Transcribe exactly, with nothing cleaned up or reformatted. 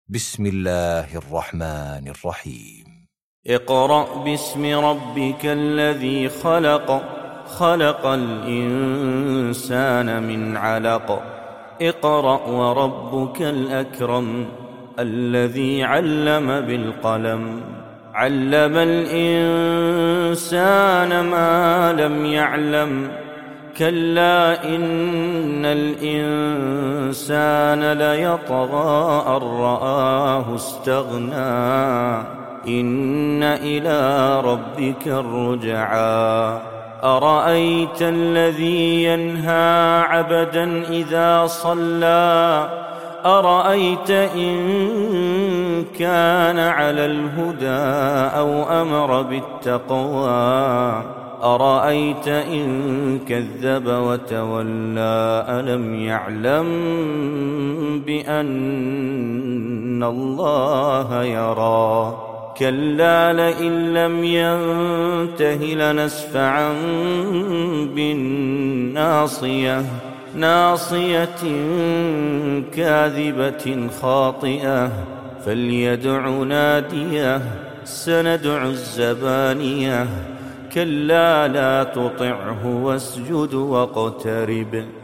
بسم الله الرحمن الرحيم. اقرأ باسم ربك الذي خلق خلق الإنسان من علق اقرأ وربك الأكرم الذي علم بالقلم علم الإنسان ما لم يعلم كلا إن الإنسان ليطغى أن رآه استغنى إن إلى ربك الرجعى أرأيت الذي ينهى عبدا إذا صلى أرأيت إن كان على الهدى أو أمر بالتقوى أرأيت إن كذب وتولى ألم يعلم بأن الله يرى كلا لئن لم ينته لنسفعا بالناصية ناصية كاذبة خاطئة فليدع ناديه سندع الزبانية كلا لا تطعه واسجد واقترب